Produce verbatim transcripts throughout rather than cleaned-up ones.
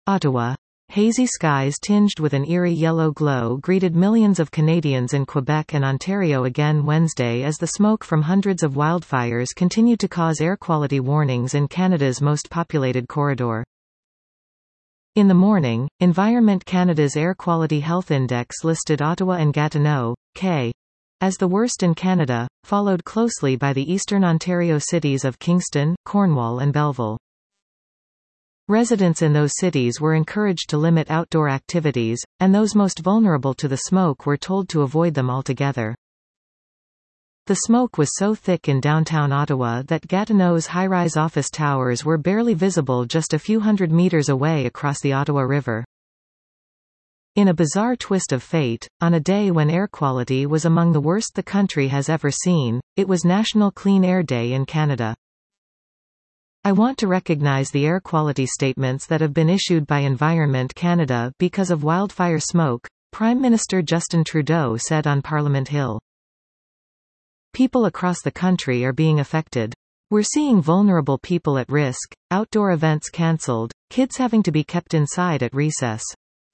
Ottawa. Hazy skies tinged with an eerie yellow glow greeted millions of Canadians in Quebec and Ontario again Wednesday as the smoke from hundreds of wildfires continued to cause air quality warnings in Canada's most populated corridor. In the morning, Environment Canada's Air Quality Health Index listed Ottawa and Gatineau, K, as the worst in Canada, followed closely by the eastern Ontario cities of Kingston, Cornwall and Belleville. Residents in those cities were encouraged to limit outdoor activities, and those most vulnerable to the smoke were told to avoid them altogether. The smoke was so thick in downtown Ottawa that Gatineau's high-rise office towers were barely visible just a few hundred meters away across the Ottawa River. In a bizarre twist of fate, on a day when air quality was among the worst the country has ever seen, it was National Clean Air Day in Canada. I want to recognize the air quality statements that have been issued by Environment Canada because of wildfire smoke, Prime Minister Justin Trudeau said on Parliament Hill. People across the country are being affected. We're seeing vulnerable people at risk, outdoor events cancelled, kids having to be kept inside at recess.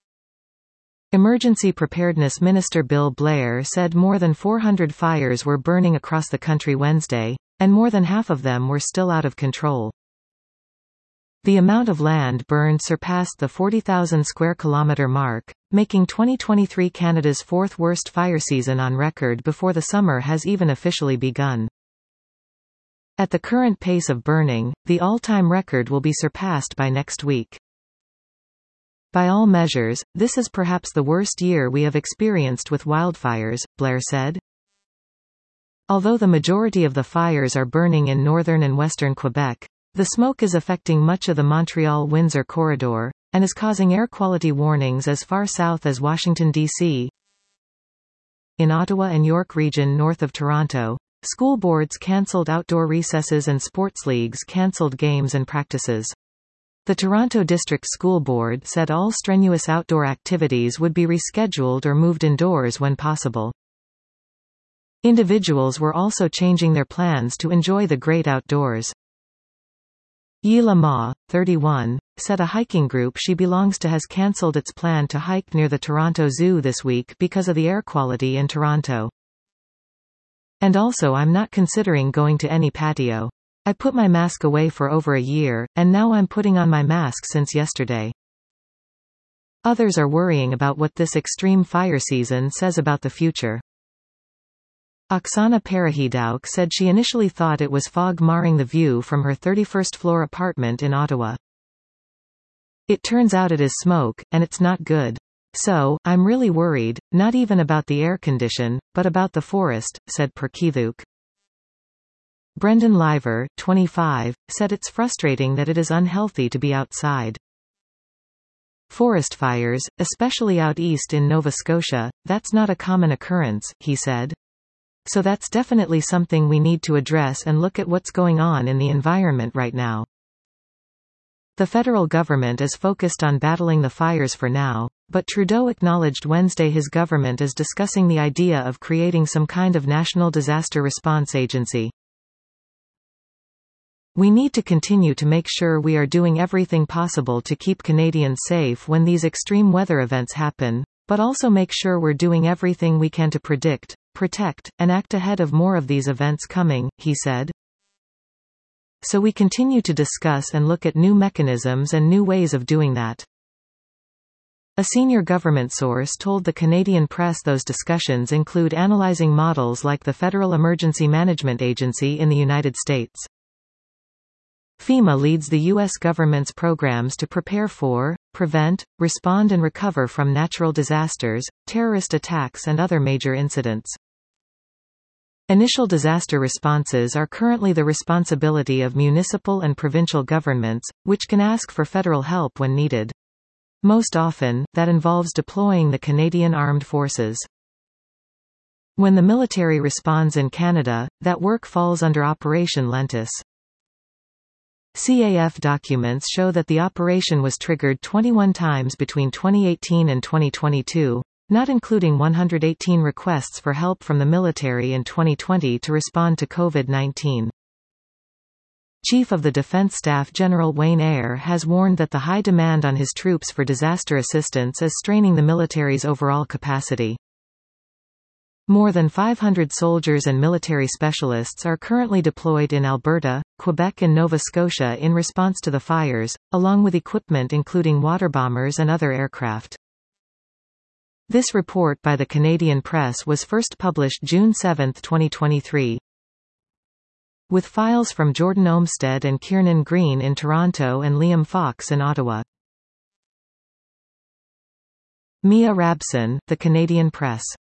Emergency Preparedness Minister Bill Blair said more than four hundred fires were burning across the country Wednesday, and more than half of them were still out of control. The amount of land burned surpassed the forty thousand square kilometre mark, making twenty twenty-three Canada's fourth worst fire season on record before the summer has even officially begun. At the current pace of burning, the all-time record will be surpassed by next week. By all measures, this is perhaps the worst year we have experienced with wildfires, Blair said. Although the majority of the fires are burning in northern and western Quebec, the smoke is affecting much of the Montreal-Windsor corridor, and is causing air quality warnings as far south as Washington, D C In Ottawa and York Region north of Toronto, school boards cancelled outdoor recesses and sports leagues cancelled games and practices. The Toronto District School Board said all strenuous outdoor activities would be rescheduled or moved indoors when possible. Individuals were also changing their plans to enjoy the great outdoors. Yila Ma, thirty-one, said a hiking group she belongs to has cancelled its plan to hike near the Toronto Zoo this week because of the air quality in Toronto. And also I'm not considering going to any patio. I put my mask away for over a year, and now I'm putting on my mask since yesterday. Others are worrying about what this extreme fire season says about the future. Oksana Parahidauk said she initially thought it was fog marring the view from her thirty-first floor apartment in Ottawa. It turns out it is smoke, and it's not good. So, I'm really worried, not even about the air condition, but about the forest, said Perkithuk. Brendan Liver, twenty-five, said it's frustrating that it is unhealthy to be outside. Forest fires, especially out east in Nova Scotia, that's not a common occurrence, he said. So that's definitely something we need to address and look at what's going on in the environment right now. The federal government is focused on battling the fires for now, but Trudeau acknowledged Wednesday his government is discussing the idea of creating some kind of national disaster response agency. We need to continue to make sure we are doing everything possible to keep Canadians safe when these extreme weather events happen, but also make sure we're doing everything we can to predict, protect, and act ahead of more of these events coming, he said. So we continue to discuss and look at new mechanisms and new ways of doing that. A senior government source told the Canadian press those discussions include analyzing models like the Federal Emergency Management Agency in the United States. FEMA leads the U S government's programs to prepare for, prevent, respond and recover from natural disasters, terrorist attacks and other major incidents. Initial disaster responses are currently the responsibility of municipal and provincial governments, which can ask for federal help when needed. Most often, that involves deploying the Canadian Armed Forces. When the military responds in Canada, that work falls under Operation Lentis. C A F documents show that the operation was triggered twenty-one times between twenty eighteen and twenty twenty-two, not including one hundred eighteen requests for help from the military in twenty twenty to respond to COVID nineteen. Chief of the Defense Staff General Wayne Eyre has warned that the high demand on his troops for disaster assistance is straining the military's overall capacity. More than five hundred soldiers and military specialists are currently deployed in Alberta, Quebec and Nova Scotia in response to the fires, along with equipment including water bombers and other aircraft. This report by the Canadian Press was first published June seventh twenty twenty-three. With files from Jordan Olmsted and Kiernan Green in Toronto and Liam Fox in Ottawa. Mia Rabson, The Canadian Press.